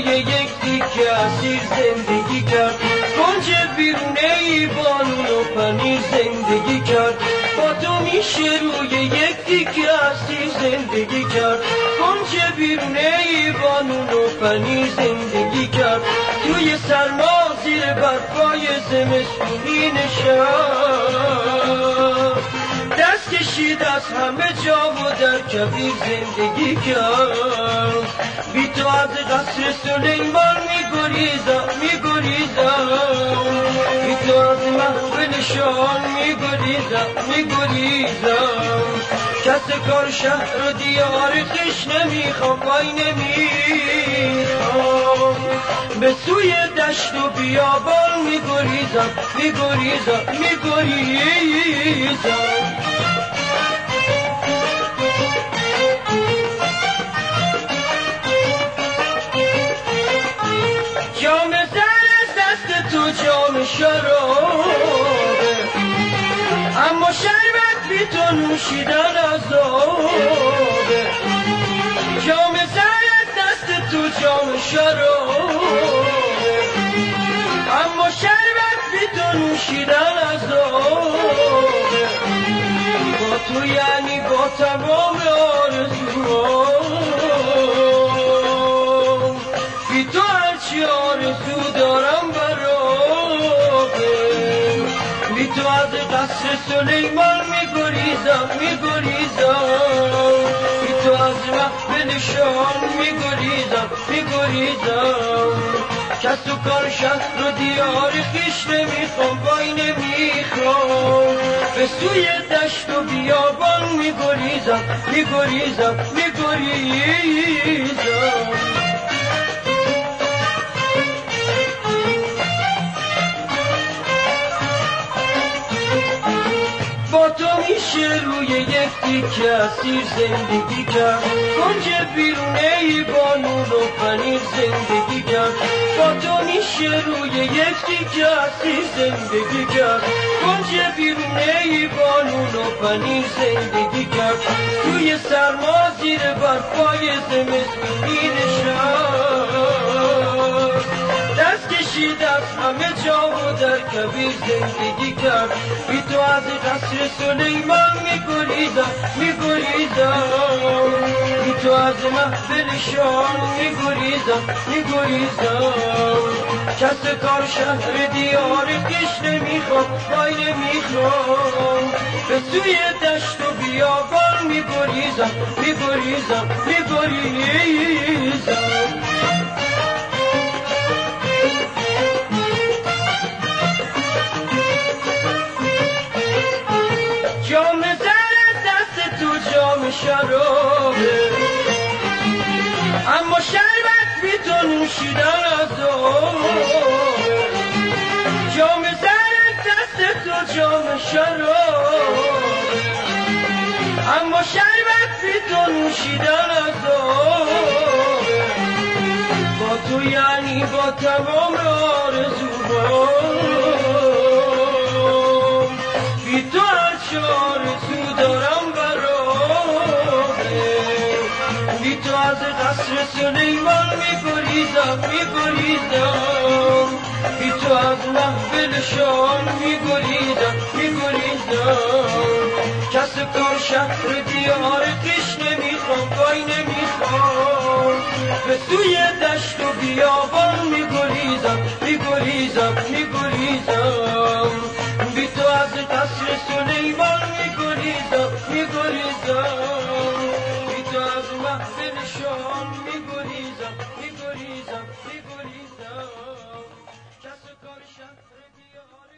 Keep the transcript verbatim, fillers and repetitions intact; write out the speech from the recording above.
روی یک تیکه اسیر زندگی کرد. گنج بیرونه ای بانون و پنیر زندگی کرد. با تو میشه روی یک تیکه اسیر زندگی کرد. گنج بیرونه ای بانون و پنیر زندگی کرد. توی سرما زیر برفای زمستونی نشست، دست کشید از همه جا و در کبیر زندگی کرد. بی تو از قصر سلیمان میگریزم میگریزم، بی تو از محفل شاه میگریزم میگریزم. کس کار شهر و دیار خویش نمیخوام وای نمیخوام، به سوی دشت و بیابان میگریزم میگریزم میگریزم. جام زر دست تو جام شرابه، اما شربت بی تو نوشیدن عذابه. جام زر دست تو جام شرابه، اما شربت بی تو نوشیدن عذابه. با تو یعنی با تمام آرزوام، بی تو هرچی آرزو دارم برابه. بی تو از قصر سلیمان میگریزم میگریزم، بی تو از محفل شاه میگریزم میگریزم. کس و کار شهر و دیار خویش نمیخوام وای نمیخوام، به سوی دشت و بیابان میگریزم میگریزم میگریزم. با تو میشه روی یک تیکه اسیر زندگی کرد. گنج بیرونه ای با نور و پنیر زندگی کرد. با تو میشه روی یک تیکه اسیر زندگی کرد. گنج بیرونه ای با نور و پنیر زندگی کرد. توی سرما زیر برفای زمستونی نشست، دست کشید از همه جا و در کبیر زندگی کرد. بی تو از قصر سلیمان میگریزم میگریزم، بی تو از محفل شاه میگریزم میگریزم. کس کار شهر دیار خویش نمیخوام وای نمیخوام، به سوی دشت و بیابان میگریزم میگریزم میگریزم. جام زر دست تو جام شرابه، اما شربت بی تو نوشیدن عذابه. جام زر دست تو جام شرابه، اما شربت بی تو نوشیدن عذابه. با تو یعنی با تمام آرزوام، بی تو هرچی آرزو دارم برابه. بی تو از قصر سلیمان میگریزم میگریزم، بی تو از محفل شاه میگریزم میگریزم. کس کار شهر دیار خویش نمیخوام وای نمیخوام، به سوی دشت و بیابان میگریزم میگریزم میگریزم. بی تو از قصر سلیمان میگریزم میگریزم، بی تو از محفل شاه میگریزم میگریزم میگریزم. کس کار شهر دیار